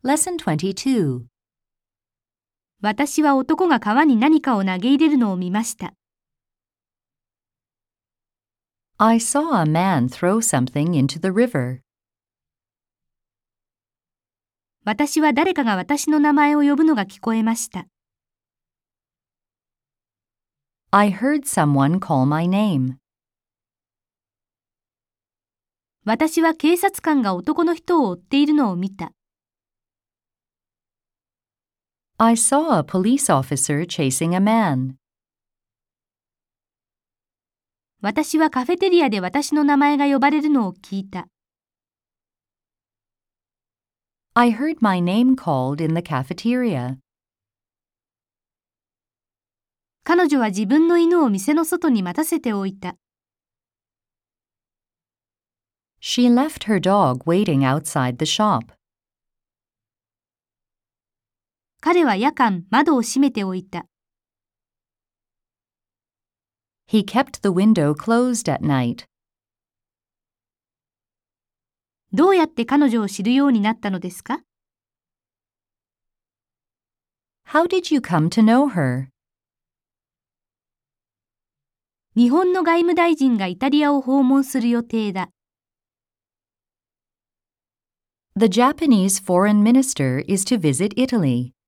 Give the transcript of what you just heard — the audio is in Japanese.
Lesson 22. 私は男が川に何かを投げ入れるのを見ました。 I saw a man throw something into the river. 私は誰かが私の名前を呼ぶのが聞こえました。 I heard someone call my name. 私は警察官が男の人を追っているのを見た。 I saw a police officer chasing a man. 私はカフェテリアで私の名前が呼ばれるのを聞いた。 I heard my name called in the cafeteria. 彼女は自分の犬を店の外に待たせておいた。 She left her dog waiting outside the shop. 彼は夜間窓を閉めておいた。 He kept the window closed at night. どうやって彼女を知るようになったのですか？ How did you come to know her? 日本の外務大臣がイタリアを訪問する予定だ。 The Japanese foreign minister is to visit Italy.